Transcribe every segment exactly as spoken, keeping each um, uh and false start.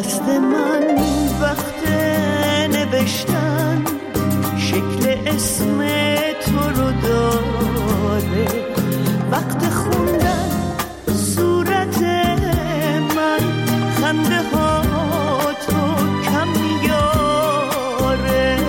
دست من وقت نوشتن شکل اسم تو رو داره، وقت خوندن صورت من خنده ها تو کم یاره،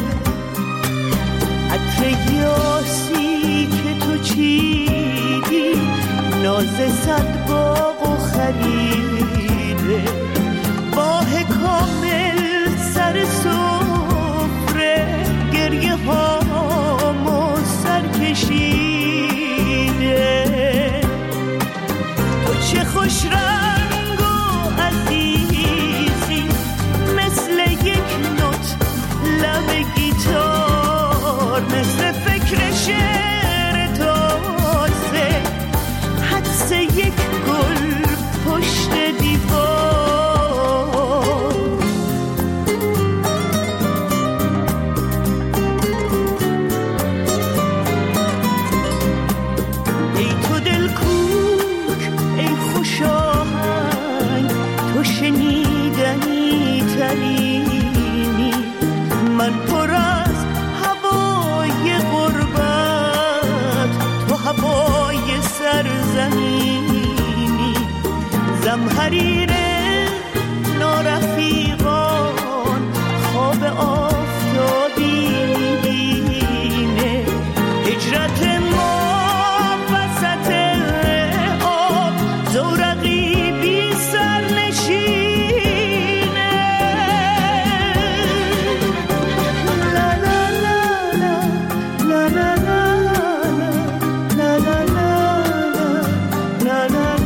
عطر یاسی که تو چیدی ناز صد باغ و خریده، باه کامل سر سفره گریه هامو سر کشیده، تو چه خوش رنگ و عزیزی مثل یک نوت لب گیتار، مثل فکر شعر تازه حدس یک گل پشت دیوار. ای تو دل کوک ای خوش آهنگ، تو شنیدنی ترینی، من پر از هوای غربت، تو هوای سرزمینی، زمهریر نارفیقان خواب آفتابی میبینه، هجرت ما وسط آب زورقی بی سر نشینه، لا لا لا لا لا لا لا لا لا لا لا.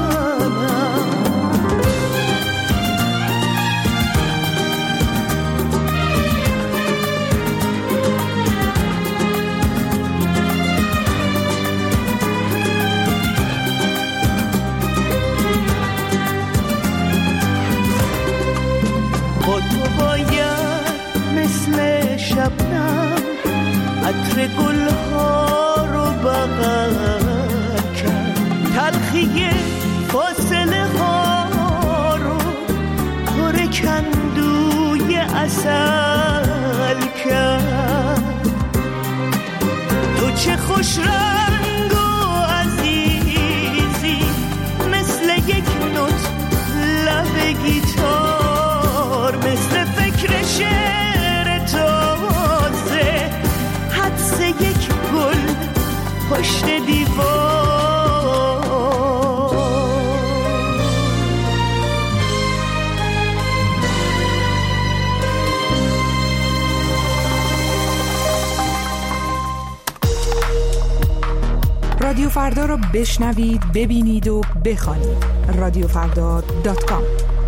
با تو باید مثل شبنم عطر گلها رو بغل کرد، تلخی فاصله ها رو پر کندوی عسل کرد، تو چه خوش رنگ و عزیزی مثل یک نوت لب گیتار، مثل فکر شعر تازه حدس یک گل پشت دیوار. رادیو فردا رو بشنوید، ببینید و بخوانید. رادیو فردا دات کام.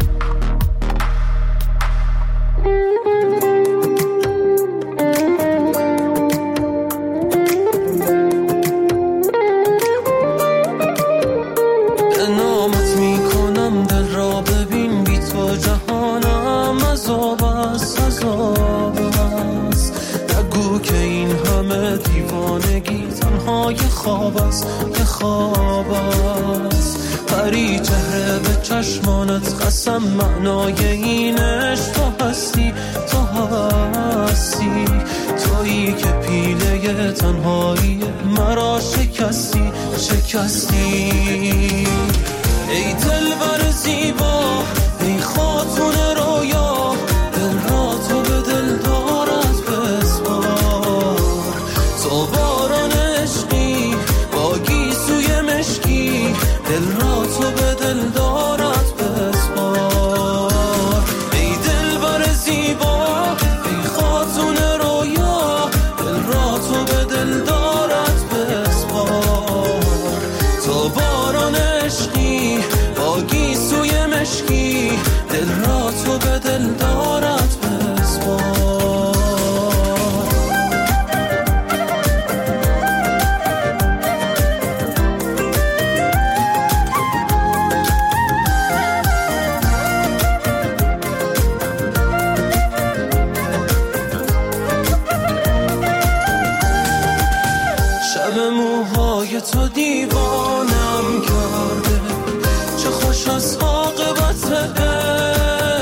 نامت میکنم دل را ببین، بی تو جهانم عذاب است، عذاب است. نگو که این همه دیوانگی تنها یه خواب است، یه خواب است. پری چهره به چشمانت قسم، معنای این عشق تو هستی، تو هستی. تویی که پیله تنهایی مرا شکستی، شکستی. ای دلبر زیبا، ای خاتون رویا، دل را تو به دل دارد بسپار. تو باران عشقی با گیسوی مشکی، دل را تو به دل دارد بسپار. ای دلبر زیبا، ای خاتون رویا، دل را تو به دل دارد بسپار. تو باران عشقی با گیسوی مشکی، دل را تو به دل دارد بسپار. شب موهای تو دیوانم کرده، چه خوش از عاقبت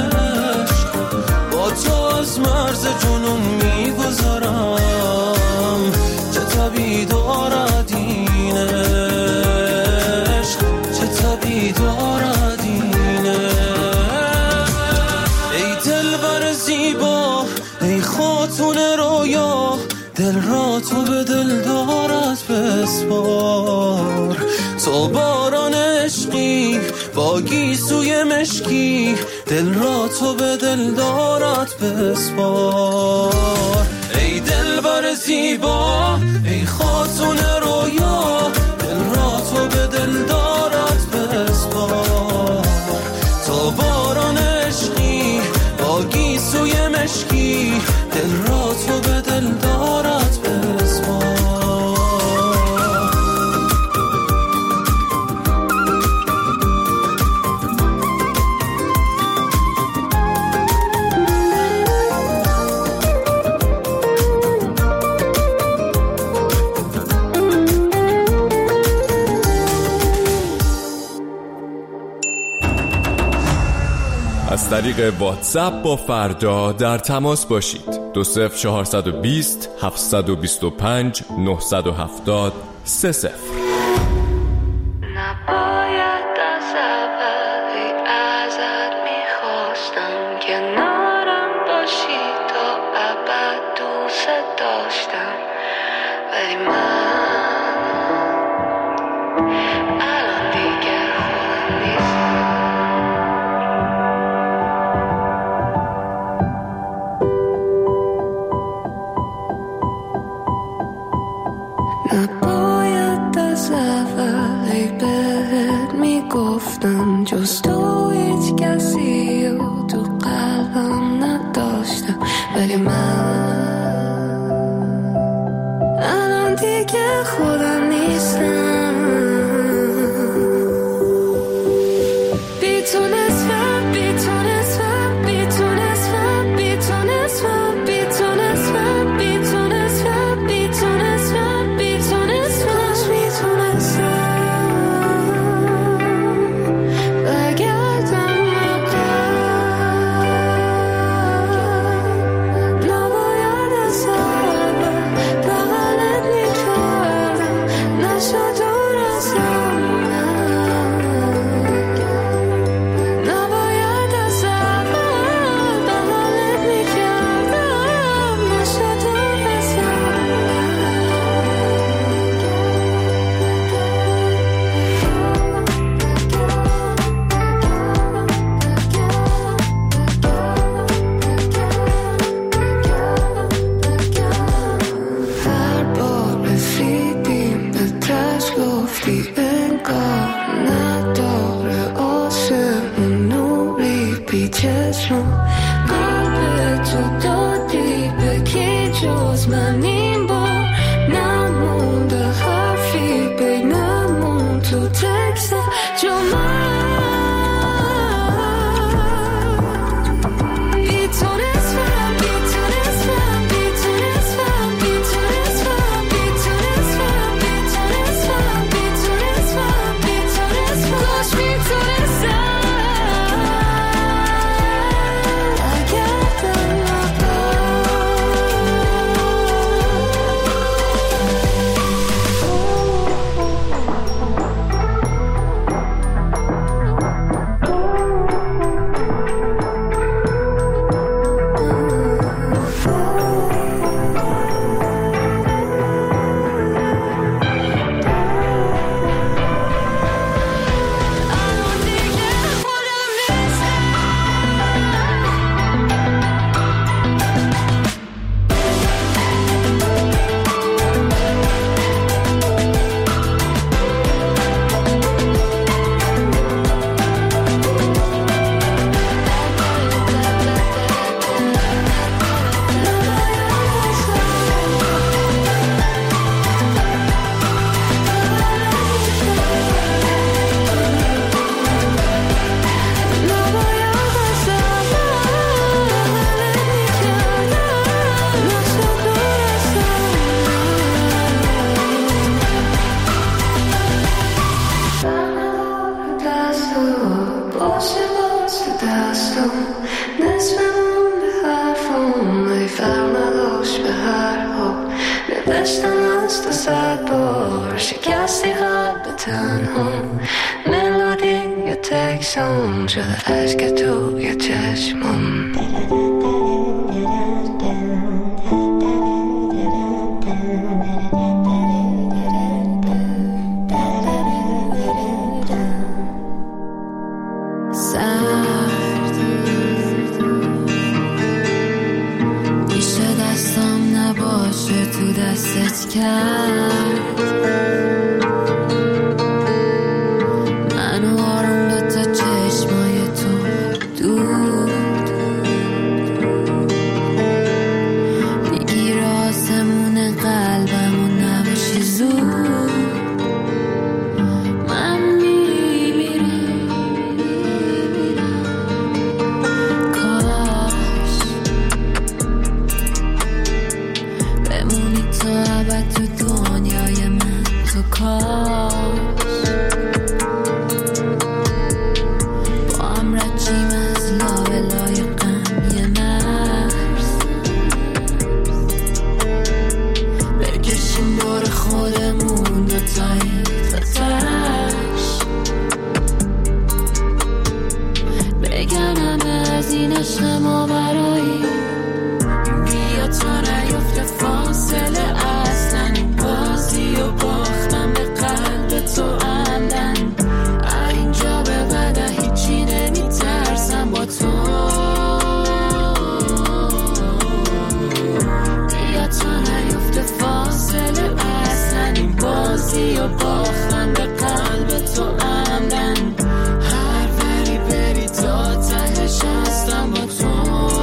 دلبر زیبا ای خاتون رویا، دل را تو به دلدارت بسپار. تو باران عشقی با گیسوی مشکی، دل را تو به دلدارت بسپار. ای دلبر زیبا ای خاتون رویا، دل را تو به دلدارت بسپار. تو باران عشقی با گیسوی مشکی، دل را تو به دلدارت بسپار. از طریق واتساپ با فردا در تماس باشید. دو صفر چهارصد و بیست هفتصد و بیست و پنج نهصد و هفتاد سه صفر. نباید از اولی ازت میخواستم که نارم باشی، تا ابد دوست داشتم، ولی من الان دیگه خودم نیستم. نباید از اولی بهت میگفتم، جز تو هیچ کسی رو تو قلبم نداشتم، ولی من الان دیگه خودم نیستم. بی تو نصفم، بی تو نصفم، بی تو نصفم، بی تو نصفم، بی تو نصفم، بی تو نصفم، بی تو نصفم، بی تو نصفم، بی تو نصفم. برگردم عقب، نباید از اول بغلت میکردم، نشد دور ازم. نباید از اول بغلت میکردم، نشد دور ازم. هر بار رسیدیم به تش گفتی انگار نداره آسمون نوری بی چشم. قلب تو دادی به کی جز من، این بار نمونده حرفی بینمون تو تکست جو من. بی تو نصفم، بی تو نصفم، بی تو نصفم، بی تو نصفم، بی تو نصفم، بی تو نصفم، بی تو نصفم، بی تو نصفم. کاش میتونستم برگردم الان دیگه خودم نیستم. باشه باشه دستم نصفمون به حرفم، ای فرق نداشت به هر حال. نوشتم از تو صد بار شکستی قلب تنها، ملودی یا تکسام شده عشق تو یا چشمم. کرد منو آروم دو تا چشمای تو دود بگیر آسمون قلبم و نباشی زود من میمیرم کاش بمونی تو ابد تو دنیای من تو کاش با هم رچیم از لابلای غم یه مرز بکشیم دور خودمون دوتایی تا تش بگنم از این عشق ما برایی بیا تا نیفته فاصله اصلا این بازی و باختم به قلب تو عمدن اینجا به بعد هیچی نمیترسم با تو بیا تا نیفته فاصله اصلا این بازی و باختم به قلب تو عمدن هر وری بری تا تهش هستم با تو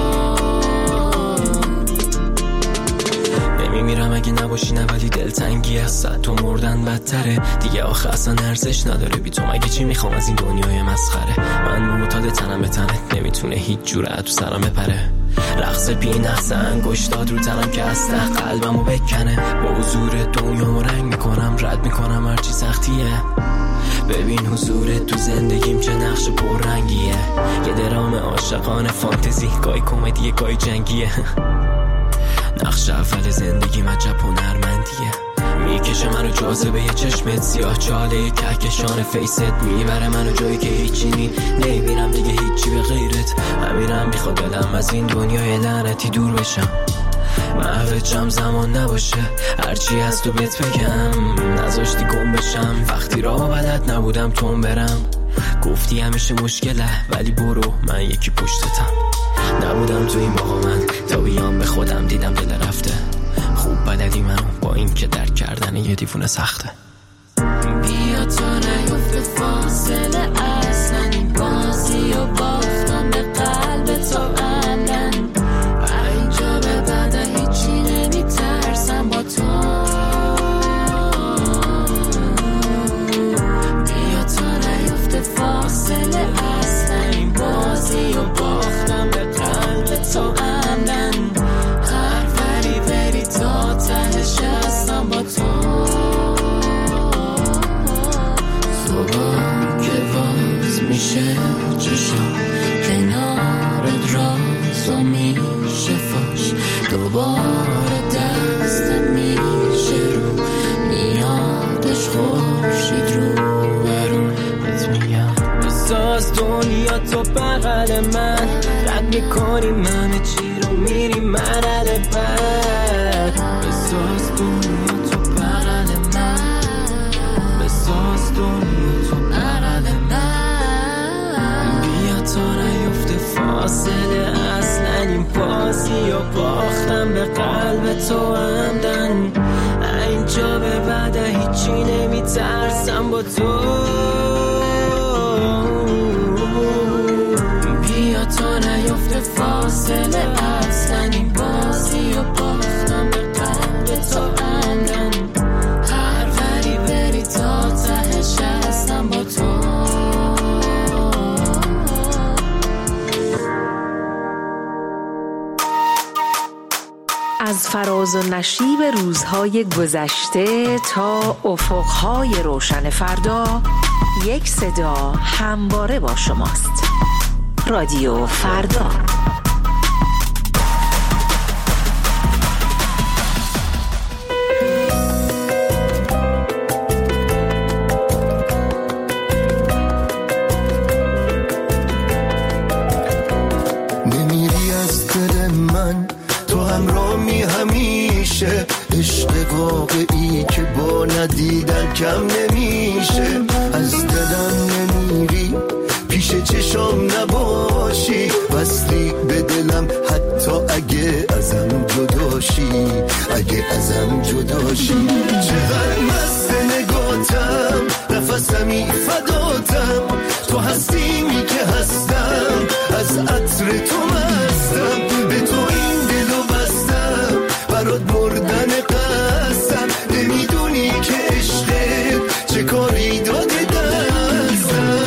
نمیمیرم اگه نباشی نه ولی دلتنگی از صد تو مردن بدتره دیگه آخه اصلا ارزش نداره بی تو مگه چی میخوام از این دنیای مسخره من معتاد تنم به تنت نمیتونه هیچ جوره تو سرم بپره رقص بی نقص انگشتات رو تنم که از ته قلبمو بکنه با حضور دنیامو رنگ میکنم رد میکنم هرچی سختیه ببین حضورت تو زندگیم چه نقش پررنگیه یه درام عاشقانه فانتزی گای کمدی گای جنگیه نقش اول زندگی عجب هنرمندیه میکشه منو جاذبه یه چشمت سیاه چاله کهکشان فیست میبره منو جایی که هیچی نی نمیبینم دیگه هیچی به غیرت همینم میخواد دلم از این دنیای لعنتی دور بشم محوجم زمان نباشه هرچی از تو بهت بگم نذاشتی گم بشم وقتی راه بلد نبودم تون برم گفتی همیشه مشکله ولی برو من یکی پشتتم نبودم تو این موقع من تا بیام به خودم دیدم دل رفته خوب بلدی منو با این که درک کردن یه دیوونه سخته بیا تا نیفته فاصله اصلا این بازی و باختم به قلب تو عمدن اینجا به بعد هیچی نمیترسم با تو بیا تا نیفته فاصله اصلا این بازی و باختم به قلب تو عمدن هر وری بری تا تهش هستم با تو صبح که باز میشه چشم کنارت راز و میشه فاش دوباره دستت میشه رو میادش خورشید رو برون بهت میگم بساز دنیا تو بغل من رد میکنی من چی رو میری مرحله بعد بساز دنیا تو بغل من بساز دنیا تو بغل من بیا تا نیفته فاصله اصلا این بازی و باختم به قلب تو عمدن اینجا به بعد هیچی نمیترسم با تو بیا تا نیفته فاصله اصلا این بازی و باختم به قلب تو عمدن هر وری بری تا تهش هستم با تو از فراز و نشیب روزهای گذشته تا افقهای روشن فردا یک صدا همواره با شماست. رادیو فردا. نمیری از دل من، تو همراهی همیشه، عشق واقعی که با ندیدن کم نمیشه. از دلم نمیری، پیش چشام نباشی، وصلی به دلم حتی اگه ازم جداشی، اگه ازم جداشی. باشی. چقدر مست نگاتم، نفسمی فداتم، تو هستیمی که هستم، از عطر تو مستم، به تو این دلو بستم، برات مردن قصدم، نمیدونی که عشقت چه کاری داده دستم.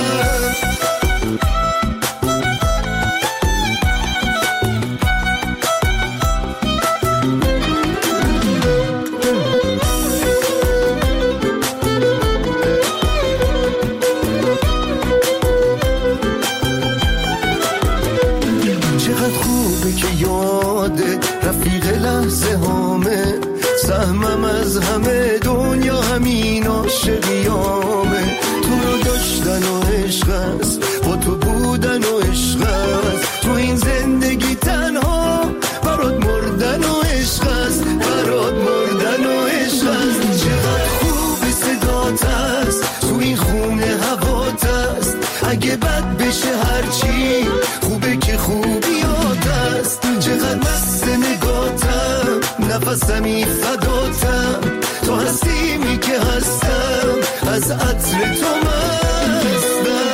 رفیق لحظه هامه، سهمم از همه دنیا همین عاشقیامه. تو رو داشتن و عشق است، با تو بودن و عشق است، تو این زندگی تنها برات مردن و عشق است، برات مردن و عشق است. چقدر خوب صدات است، تو این خونه هوات است، اگه بد بشه هرچی خوبه که خوبیات است. چقدر مست نگاتم، نفسمی فداتم، تو هستیمی که هستم، از عطر تو مستم.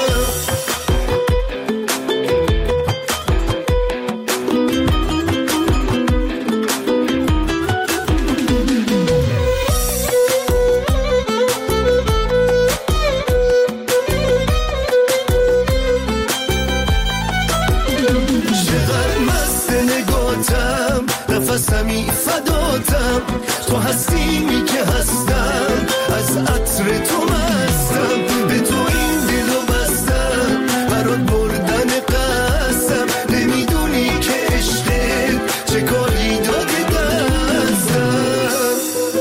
نفسمی فداتم، تو هستیمی که هستم، از عطر تو مستم، به تو این دلو بستم، برات مردن قصدم، نمیدونی که عشقت چه کاری داده دستم.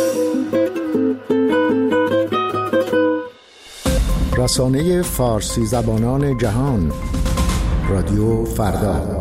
رسانه فارسی زبانان جهان، رادیو فردا.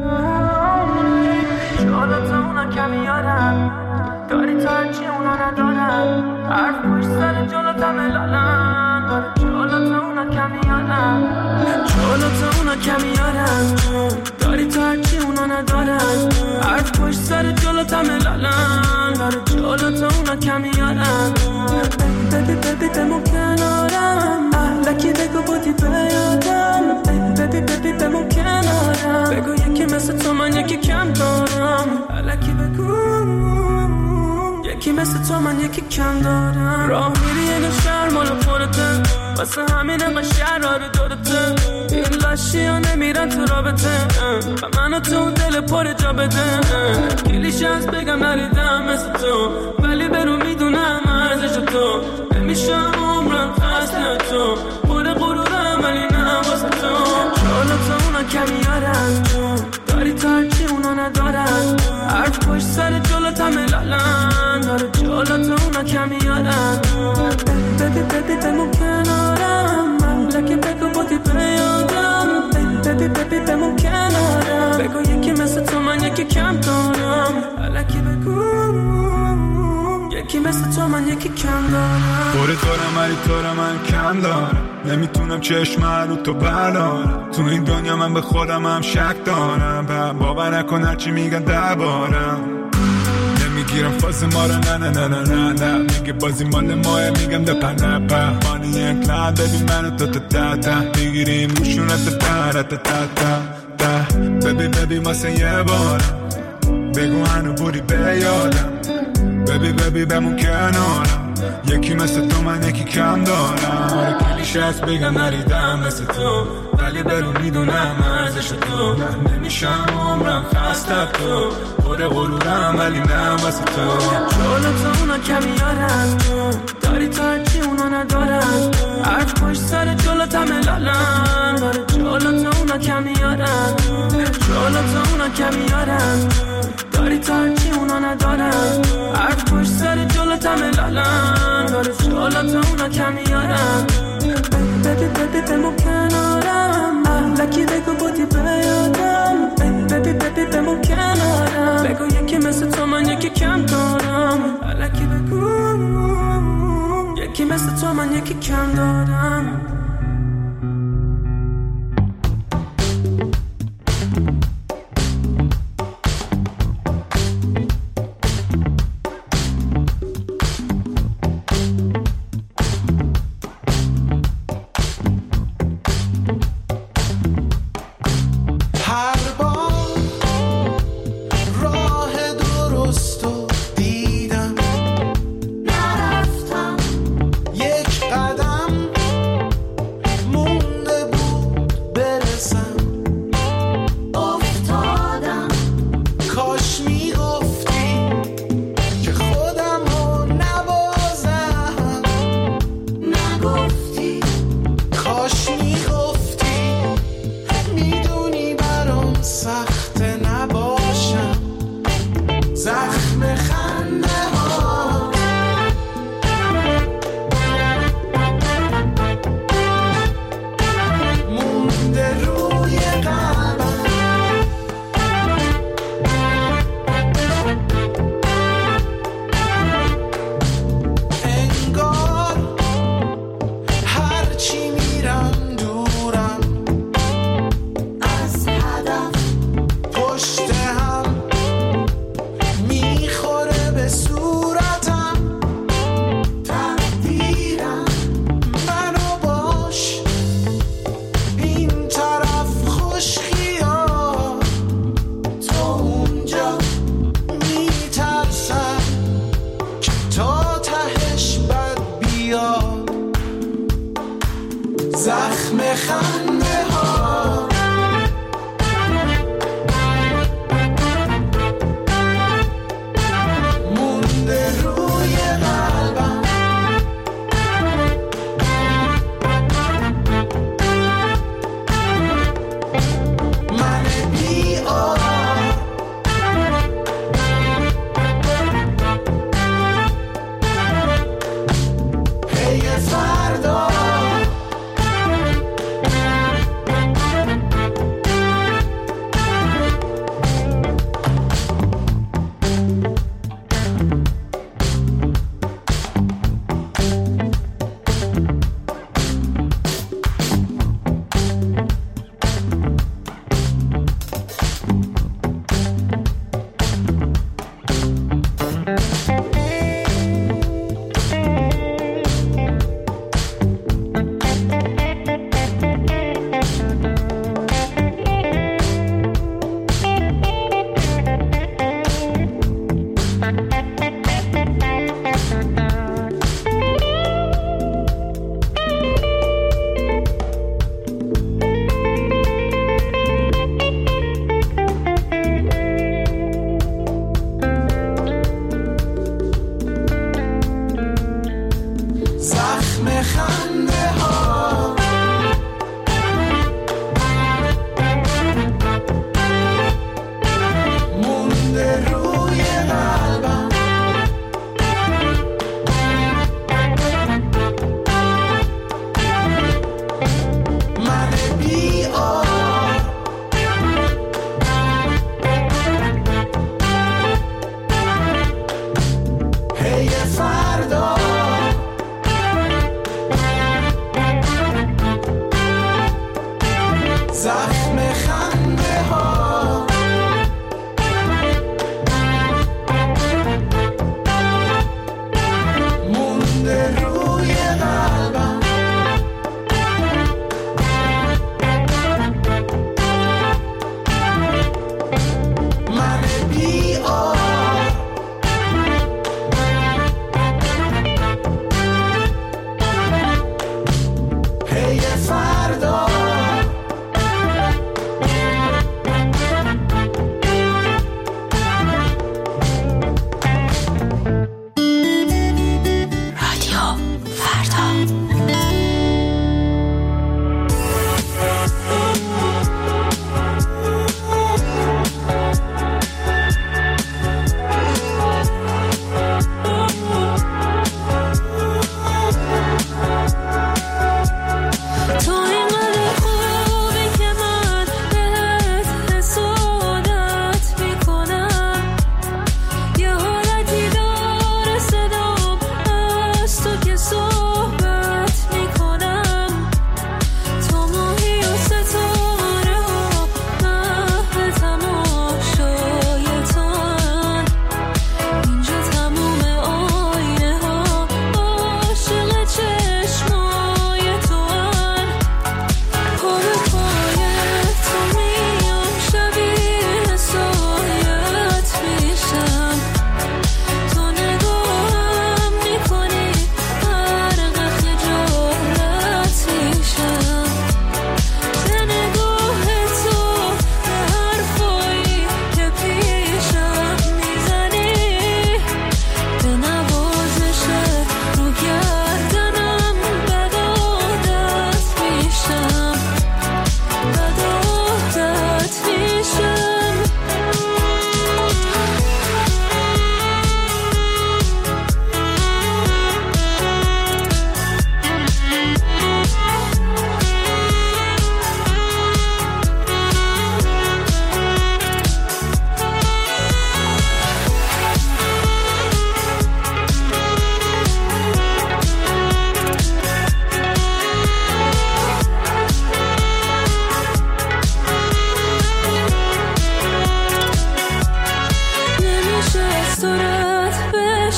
کمی یادم داری تا هرچی اونا ندارم، حرف پشت سر جلوتم الالم، جلوت اونا کمی یادم، جلوت اونا کمی یادم، داری تا هرچی اونا ندارم، حرف پشت سر جلوتم الالم، جلوت اونا کمی یادم. ببی ببی بمون کنارم، لکی بگو بودی بیادم، ببی ببی بمون کنارم، بگو یکی مثل تو من یکی کم دارم، لکی بگو یکی مثل تو من یکی کم دارم. راه میری یه شهر مال خودته، واسه همین انقدر شهر رو دورته، این لاشی ها نمیرن تو رابطه، و منو تو دل پر جا بده. کلیش از بگم نریدم مثل تو، ولی برو میدونم ارزش تو، نمیشم عمرم خسته تو، پر غرورم ولی نه واسه تو. جلوت اونا کمی یارن، داری تا هرچی اونا ندارن، حرف پشت سر جلوتم الالن، داره جلوت اونا کمی یارن. ببی ببی بمون کنارم، لکی بگو بودی بیادم، ببی ببی بمون کنارم، بگو یکی مثل تو من یکی کم دارم، لکی بگو یکی مثل تو من یکی کم دارم. بوره دارم ولی تو رو من کم دارم، نمیتونم چشم رو تو بردارم، تو این دنیا من به خودم هم شک دارم، باور نکن هرچی میگن دربارم، نمیگیرم فاز ما رو نه نه نه نه نه نه، میگه بازی مال ماه، میگم ده پنه په مانی انکلاد، ببین منو تا تا تا تا میگیریم روشونت تا تا تا تا تا. ببی ببی واسه یه بارم، بگو هنو بودی بیادم، ببی ببی بمون کنارم، یکی مثل تو من یکی کم دارم. آره کلیش هست بگم نریدم مثل تو، ولی برو میدونم ارزش تو، نمیشم عمرم خسته تو، پر غرورم ولی نه واسه تو. جلوت اونا کمی یارن، داری تا هرچی اونا ندارن، حرف پشت سر جلوتم الالن، داره جلوت اونا کمی یارن، جلوت اونا کمی یارن، داری تا هرچی اونا ندارن، حرف پشت سر جلوتم الالن، داره جلوت اونا کمی یارن. ببی ببی بمون کنارم، لکی بگو بودی بیادم، ببی ببی بمون کنارم، بگو یکی مثل تو من یکی کم دارم، لکی بگو یکی مثل تو من یکی کم دارم. هم میخوره به صورتم، تقدیرم منو باش این طرف خوش خیال، تو اونجا میترسم که تا تهش بد بیاد، زخم خنده ها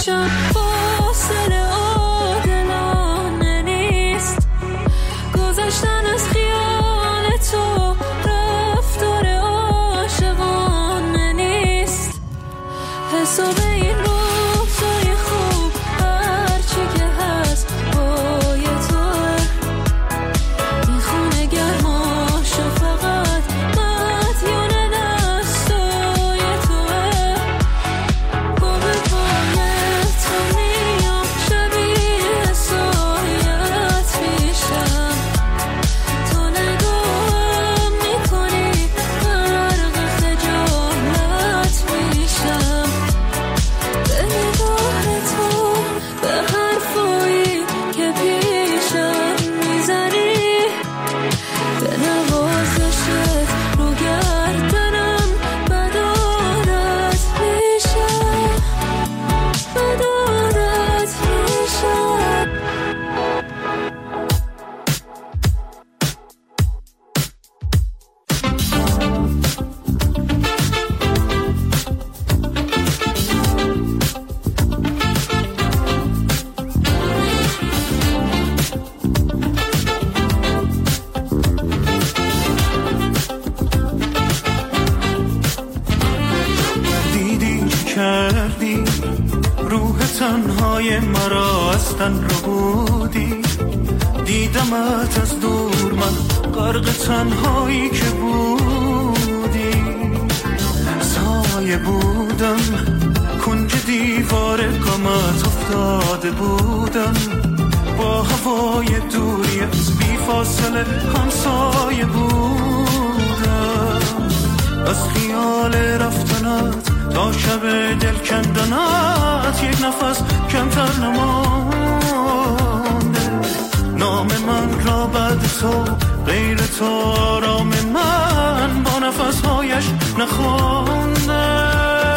پیشم فاصله عادلانه نیست. گذشتن از خیال تو رفتار عاشقانه نیست. حساب این روزای خوب هرچی که هست پای توه. این خونه گرماشو فقط مدیون دستای توه. با به پای تو میام شبیه سایت پیشم. تو نگاهم میکنی غرق خجالت میشم. به نگاه تو به حرفایی که پیشم میزنی. به نوازشت رو گردنم بد عادت میشم. بد عادت میشم. دیدی چه کردی روح تنهای مرا از تن رو بودی. دیدمت از دور من غرق تنهایی که بودی. سایه بودم کنج دیوار غمت افتاده بودم. با هوای دوری از بی فاصله همسایه بودم. از خیال رفتنت تا شب دل کندنت یک نفس کمتر نمانده. نام من را بعد تو غیر تو آرام من با نفسهایش نخوانده.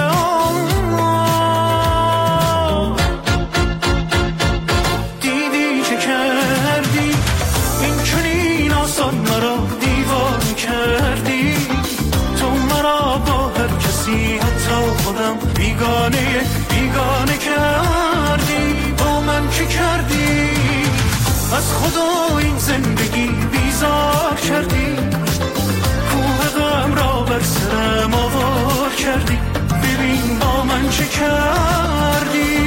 دیدی چه کردی این چنین آسان مرا دیوانه کردی. تو مرا با هر کسی حتی خودم بیگانه بیگانه کردی. با من چی کردی از خدا این زندگی بیزار کردی. کوه غم را بر سرم آوار کردی. ببین با من چه کردی.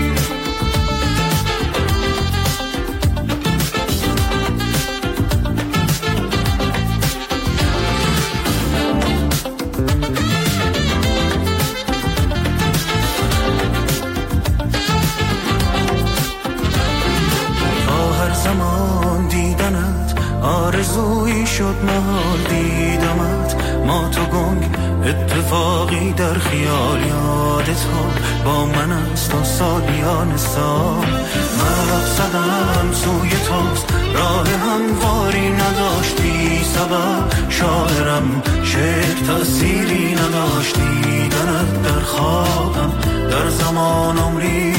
زمان دیدنت آرزویی شد محال دیدمت. ما تو گنگ اتفاقی در خیال یادت ها با من است تا سالیان سال. من زدم سوی توست راه همواری نداشتی سبب. شاعرم شعر تأثیری نداشتی. دیدنت در خوابم در زمان عمری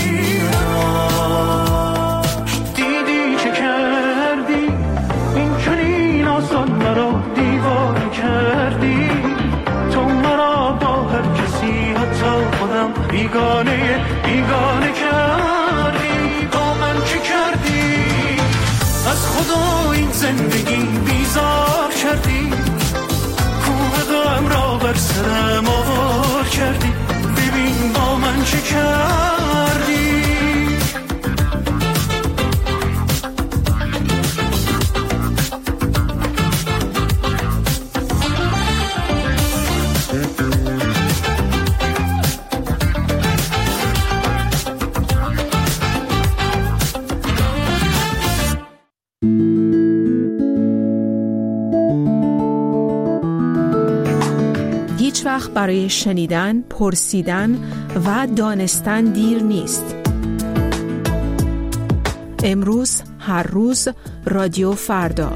آسان مرا دیوانه کردی. تو مرا با هر کسی حتی خودم بیگانه بیگانه کردی. با من چی کردی از خدا این زندگی بیزار کردی. کوه غم را بر سرم آوار کردی. ببین با من چی کردی. هیچ وقت برای شنیدن، پرسیدن و دانستن دیر نیست. امروز، هر روز، رادیو فردا.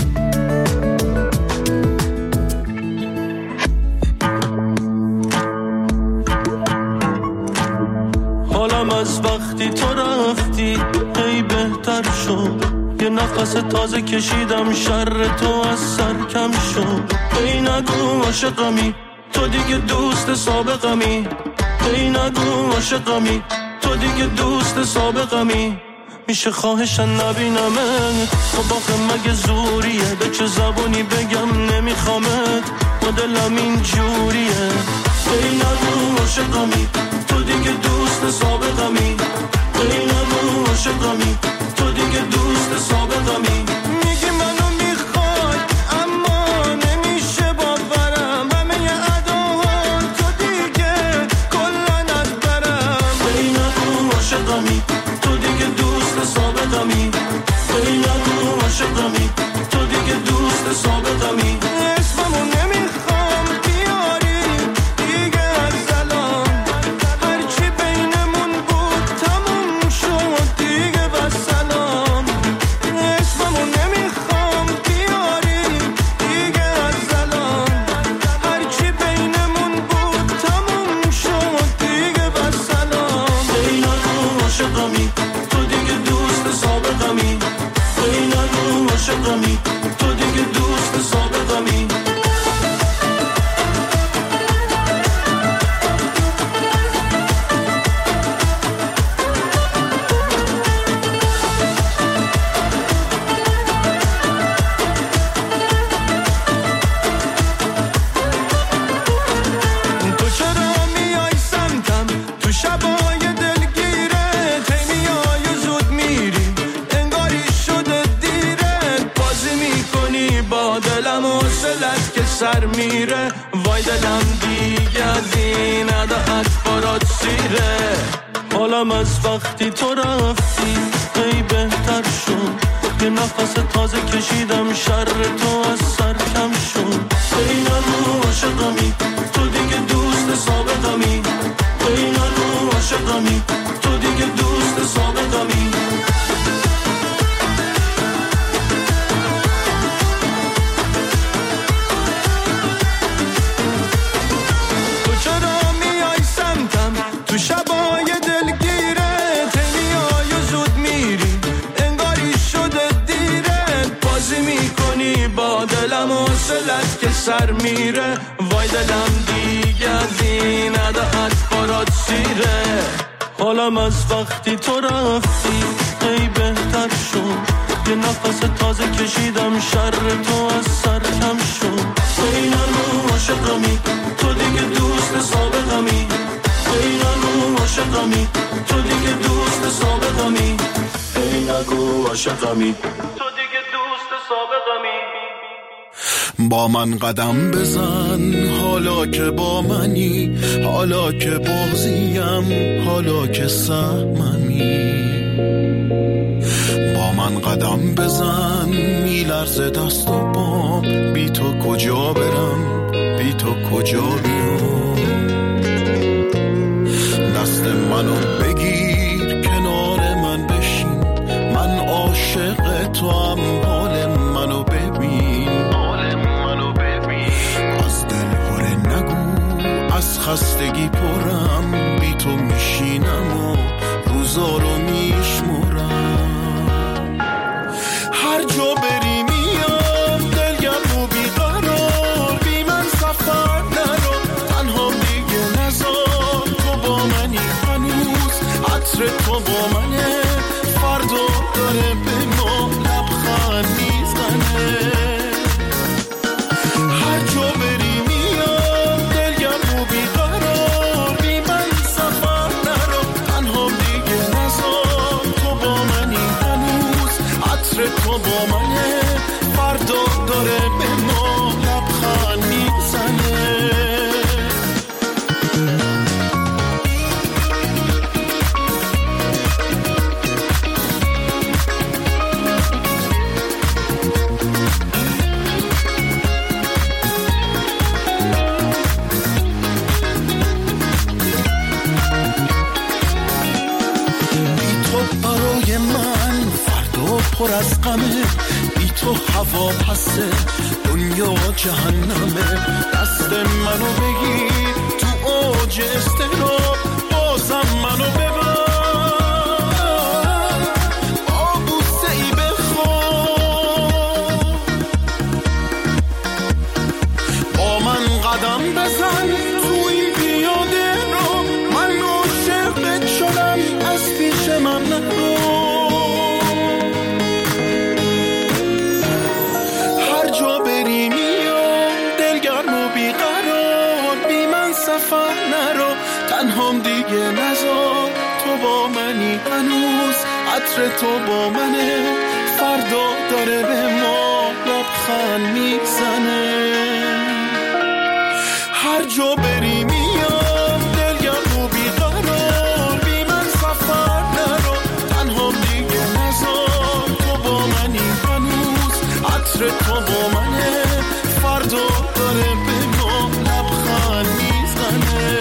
حالم از وقتی تو رفتی هی بهتر شد. یه نفس تازه کشیدم شر تو از سر کم شد. هی نگو عاشقمی تو دیگه دوست سابقمی. هی نگو عاشقمی تو تو دیگه دوست سابقمی، میشه خواهشن نبینمت. خب آخه مگه زوریه، به چه زبونی بگم نمیخوامت، با دلم این جوریه. ای نگو عاشقمی، تو دیگه دوست سابقمی. ای نگو عاشقمی، تو دیگه دوست سابقمی. میگی منو میخوای اما نمیشه باورم، همه ی اداها تو دیگه کلن از برم. ای نگو عاشقمی، تو دیگه دوست سابقمی. ای نگو عاشقمی، تو دیگه دوست سابقمی. اسممو نمیخوام بیاری دیگه از الان، هرچی بینمون بود تموم شد دیگه بسلام. اسممو نمیخوام بیاری دیگه از الان، هرچی بینمون بود تموم شد دیگه بسلام. ای نگو عاشقمی، تو دیگه دوست سابقمی. ای نگو عاشقمی، تو دیگه دوست سابقمی. تو چرا میای سمتم تو شبای دلگیره، تی میای زود میری انگاری شده دیره، بازی میکنی با دلم و حوصلت که سر میره. وای دلم دیگه از این عداعت برات سیره، حالم از وقتی تو رفتی ای بهتر شد. یه نفس تازه کشیدم شر تو از سر کم شد. ای نگو عاشقمی، تو دیگه دوست سابقمی. ای نگو عاشقمی، تو دیگه دوست سابقمی. تو چرا میای سمتم تو شبای دلگیره، تی میای زود میری انگاری شده دیره، بازی میکنی با دلم و حوصلت که سر میره. وای دلم دیگه از این عداعت برات سیره، حالم از وقتی تو رفتی ای بهتر شد. یه نفس تازه کشیدم شر تو از سر کم شد. ای نگو عاشقمی، تو دیگه دوست سابقمی. ای نگو عاشقمی، تو دیگه دوست سابقمی. ای نگو عاشقمی، تو دیگه دوست سابقمی. با من قدم بزن حالا که با منی، حالا که بازیم، حالا که سهممی. با من قدم بزن میلرزه دست و پام، بی تو کجا برم بی تو کجا بیام. دست منو بگیر کنار من بشین، من عاشق تو هم، حال منو ببین. از دل هره نگو از خستگی پرم، بی تو میشینم و روزا رو میشمرم. هر جا بری میام دلگرم و بیقرار، بی من سفر نرو تنها دیگه نزار. تو با منی هنوز عطر تو با منه، فردا داره به ما لبخند میزنه. هر جا بری میام دلگرم و بیقرار، بی من سفر نرو تنها دیگه نزار. تو با منی هنوز عطر تو با منه، فردا داره به ما لبخند میزنه. پر از غمه، بی تو هوا پسه دنیا جهنمه. دست منو بگیر تو اوج استراب، بازم منو ببر با بوسه ای بخواب. با من قدم بزن تو این پیاده رو، من عاشقت شدم تنهام دیگه نذار، تو با منی هنوز، عطر تو با منه، فردا داره به ما لبخند میزنه. هر جا بری میام دلگرم و بیقرار، بی من سفر نرو، تنهام دیگه نذار، تو با منی هنوز، عطر تو با منه، فردا داره به ما لبخند میزنه.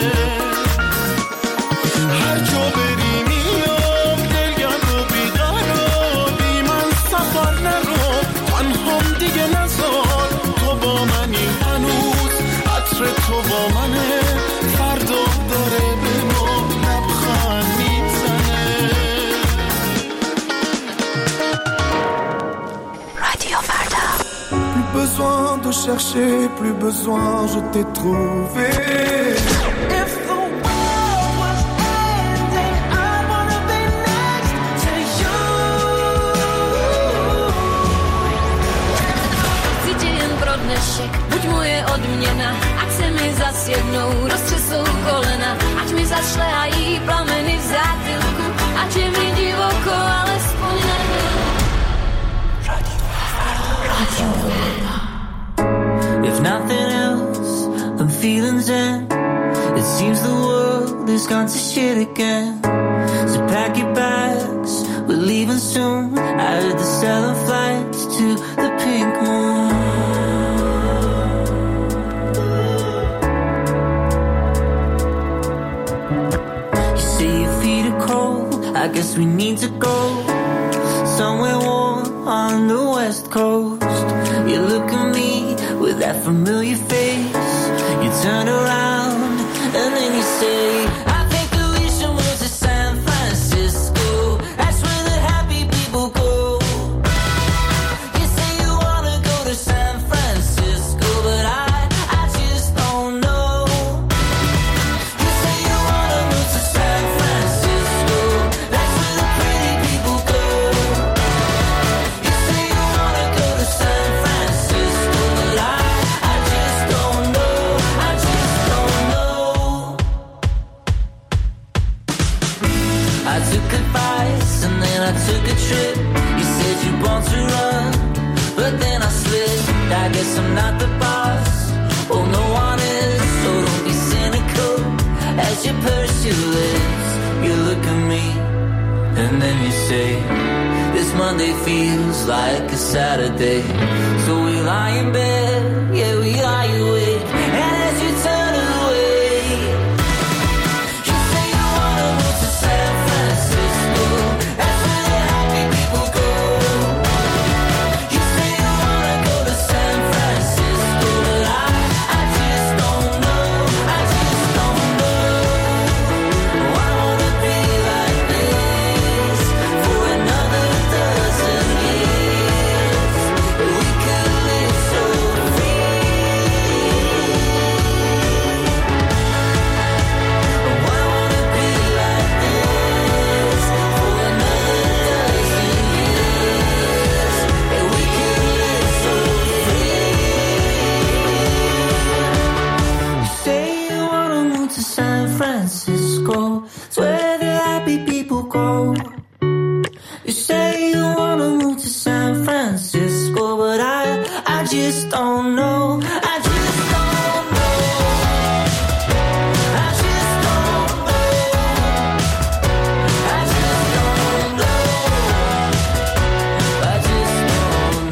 هر جا بری میام دلگرم و بیقرار، بی من سفر نرو، تنهام دیگه نذار، تو با منی هنوز، عطر تو با منه، فردا داره به ما لبخند میزنه. رادیو فردا. Plus besoin de chercher, plus besoin, je t'ai trouvé. If the world was ending, I wanna be next to you. Tydzień pro dnešek, buď moje odměna, ať se mi zas jednou roztřesou kolena, ať mi zašlehají plameny v zátylku, ať je mi divoko, alespoň nebyl. If nothing else, I'm feeling zen. It seems the world has gone to shit again. So pack your bags, we're leaving soon. I heard they're selling flights to the pink moon. You say your feet are cold, I guess we need to go somewhere warm on the west coast. You look at me with that familiar face, you turn around and then you say, I think that we should move to San Francisco, that's where the happy people go. You say you wanna go to San Francisco, but I, I just don't know. You say you wanna move to San Francisco, that's where the pretty people go. You say you wanna go to San Francisco, but I, I just don't know, I just don't know. I took advice and then I took a trip. You said you want to run, but then I slipped. I guess I'm not the boss, oh no one is, so don't be cynical as you purse your lips. You look at me and then you say, this Monday feels like a Saturday. So we lie in bed, yeah we lie awake, and as you turn away, you say you wanna move to San Francisco, that's where the happy people go. You say you wanna go to San Francisco, but I, I just don't know, I just don't know. Oh, I wanna be like this for another dozen years. We could live so free. Oh, I wanna be like this for another dozen years. And we could live so free. You say you wanna move to San Francisco, it's where the happy people go. You say you wanna move to San Francisco, but I, I just don't know. I just don't know. I just don't know. I just don't know. I just don't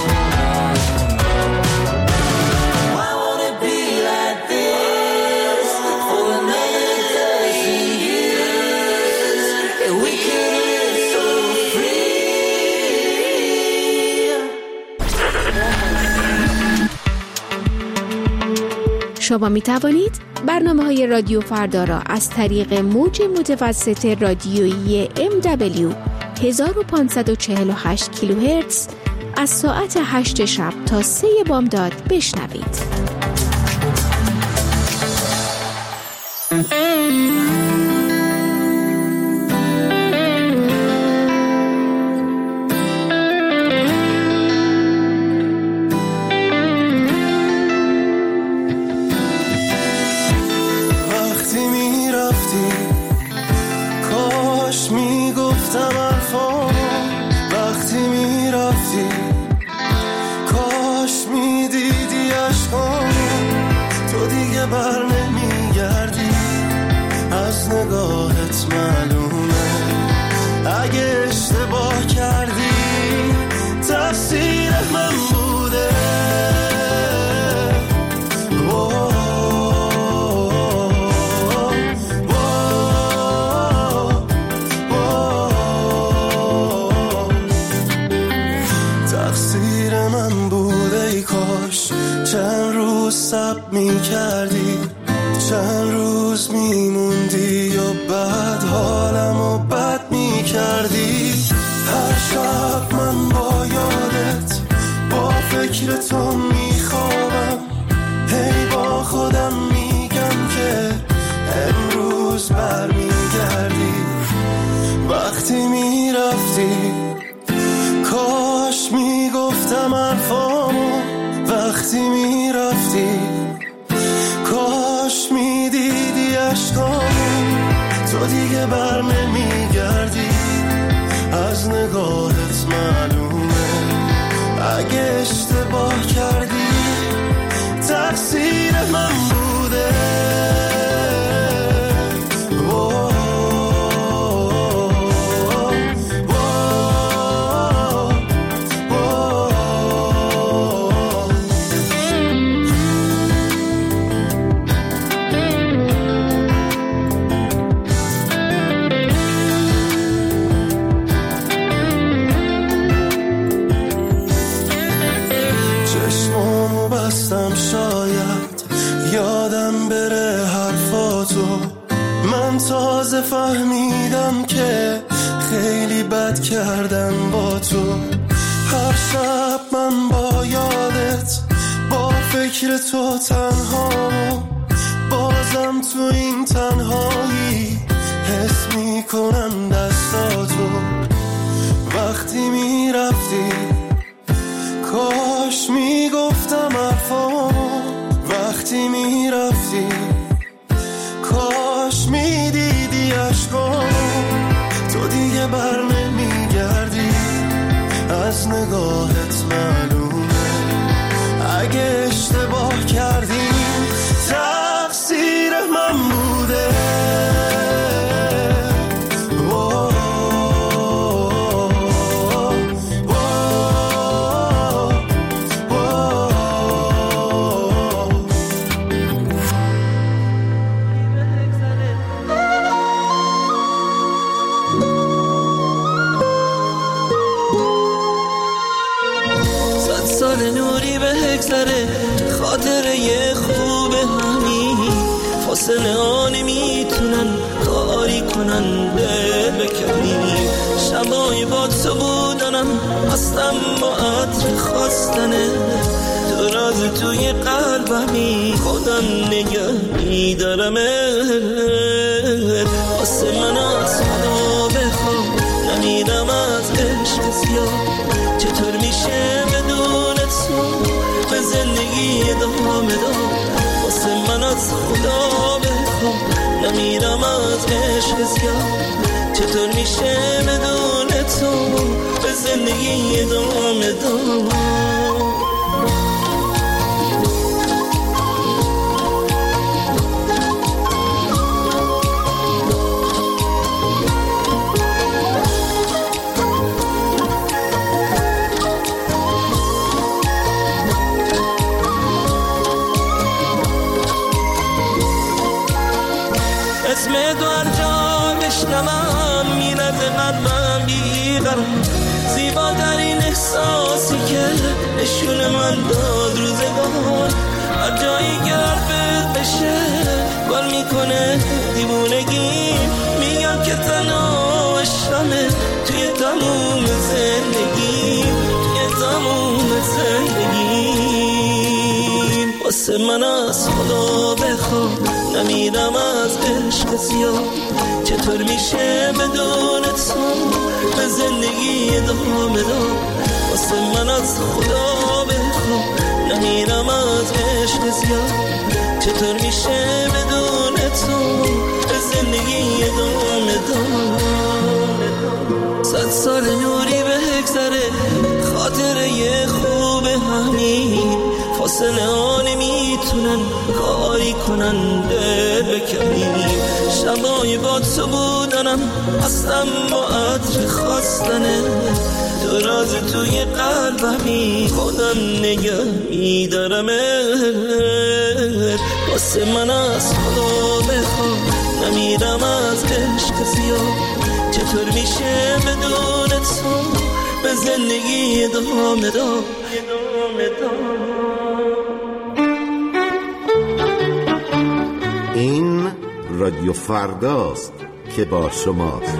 know. I wanna be like this for another dozen years, and we could live so free. شما می توانید برنامه های رادیو فردا را از طریق موج متوسط رادیویی ام دبلیو هزار و پانصد و چهل و هشت کیلوهرتز از ساعت هشت شب تا سه بامداد بشنوید. وقتی میرفت میرفتی، کاش میگفتم حرفامو وقتی میرفتی، کاش میدیدی عشقامو تو دیگه بر نمیگردی، از نگاهت معلومه اگه اشتباه کردی تقصیر من بوده. تقصیر من بوده، ای کاش چند روز صبر میکردی، چند روز میموندی و بعد حالمو بد میکردی. هر شب من با یادت با فکر تو میخوابم، هی با خودم میگم که امروز برمیگردی. وقتی میرفتی کاش میگفتم حرفامو وقتی میرفتی، کاش میدیدی عشقامو تو دیگه بر نمیگردی، از نگاهت معلومه اگه اشتباه کردی تقصیر من بوده. تازه فهمیدم که خیلی بد کردم با تو. هر شب من با یادت با فکر تو تنهامو، بازم تو این تنهایی حس میکنم دستاتو. وقتی میرفتی کاش میگفتم حرفامو وقتی میرفتی، کاش میدیدی عشقامو تو دیگه بر نمیگردی، از نگاهت معلومه اگه اشتباه کردی تقصیر من بوده. خاطره خوب همین فاصله ها نمیتونن کاری کنن دل بکنی. شبای با تو بودنم هستم با عطر خواستنه، تو راز توی قلبمی خودم نگه میدارمت. واسه من از خدا بخوام نمیدم از عشق زیاد، چطور میشه بدون تو به زندگی ادامه داد. واسه من از خدا بخوام نمیرم از عشق زیاد، چطور میشه بدون تو به زندگی ادامه داد. اسم تو هر جا بشنوم میرزه قلبم بیقرار، زیباترین احساسی که نشون من داد روزگار. هر جایی که حرفت بشه گل میکنه دیوونگی، میگم که تنها عشقمه توی تموم زندگی، توی تموم زندگی. واسه من از خدا بخوام نمیرم از عشق زیاد، چطور میشه بدون تو به زندگی ادامه داد. واسه من از خدا بخوام نمیرم از عشق زیاد، چطور میشه بدون تو به زندگی کمی با تو بودنم اصلا با عطر خواستنه تو راز توی قلبمی خودم نگه میدارمت واسه من از خدا بخوام نمیرم از عشق زیاد چطور میشه بدون تو به زندگی ادامه دار این رادیو فرداست که با شماست.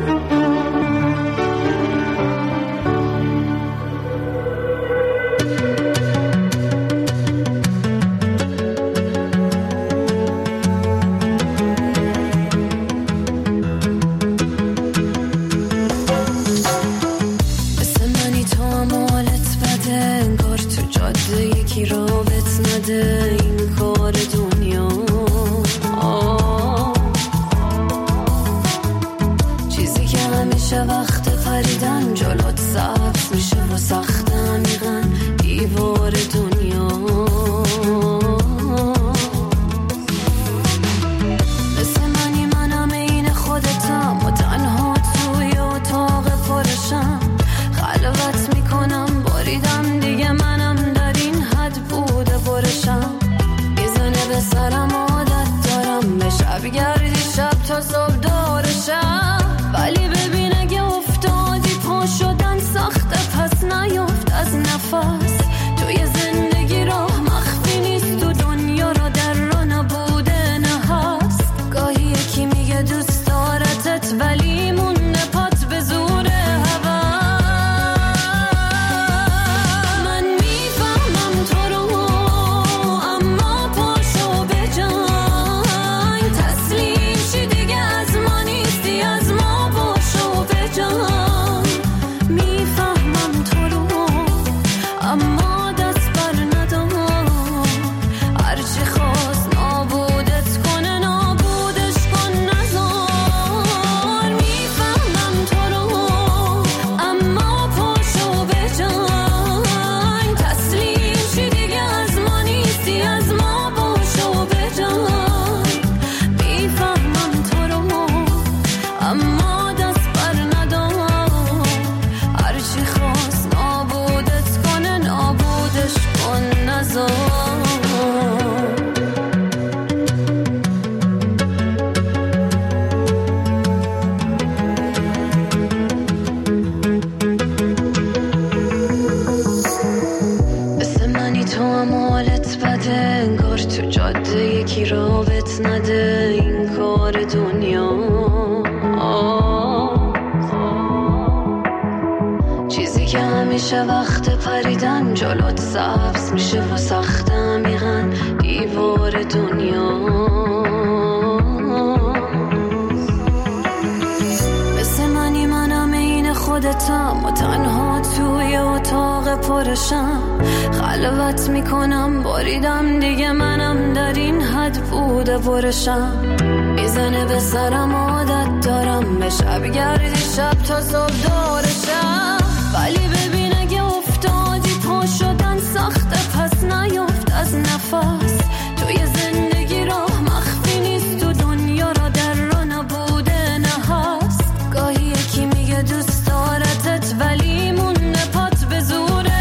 خلوت میکنم باریدم دیگه منم در این حد بوده برشم میزنه به سرم عادت دارم به شب گردی شب تا صبح دورشم ولی ببین اگه افتادی پا شدن سخته پس نیفت از نفس توی زندگی راه مخفی نیست تو دنیا را در را نبوده نه هست گاهی یکی میگه دوست دارتت ولی مونه پات به زوره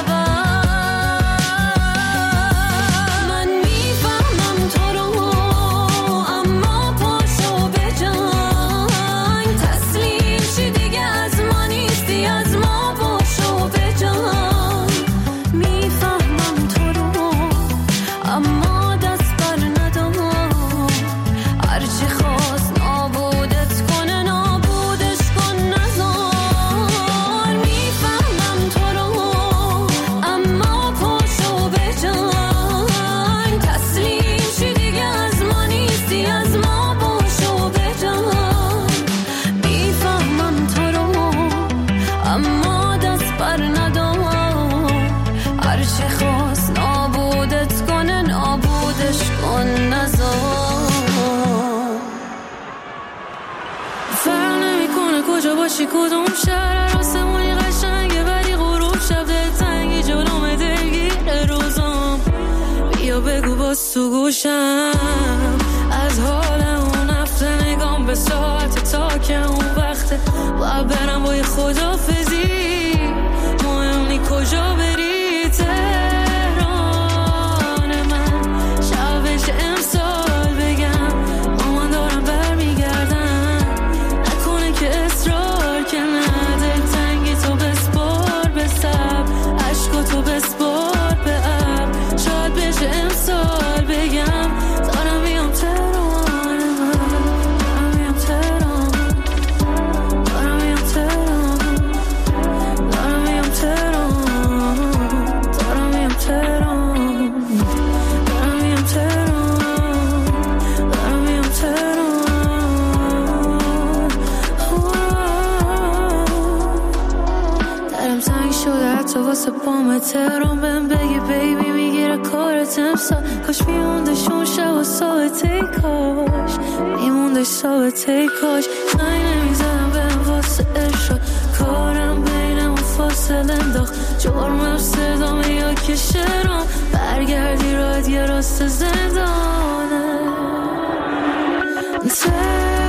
باشی کدوم شهر آسمونی قشنگه ولی غروب شب دلتنگی جلوم دلگیر روزم بیا بگو باز تو گوشم از حال اون هفته نگام به به ساعت تا که اون وقته باید برم با یه خدافزی مهم نی کجا بری تهران من شبش امسال بگم مامان دارم برمیگردم نکنه که اصرار که نده تنگی تو بسپار به سب عشقا تو بسپار به اب شاید بشه امسال بگم دارم میام تهران من دارم میام تهران دارم میام تهران دارم میام تهران دارم میام تهران دارم میام تهران دارم میام تهران درم تنگ شده حتی واسه پام تهران بهم بگی بیبی میگیره کارت امسال کاش میموندش اون شب و ثابته کاش میموندش ثابته کاش زنگ نمیزدم بهم واسه ارشاد کارم بینمون فاصله انداخت جرمم صدامه یا که شرام برگردی راد یه راست زندانه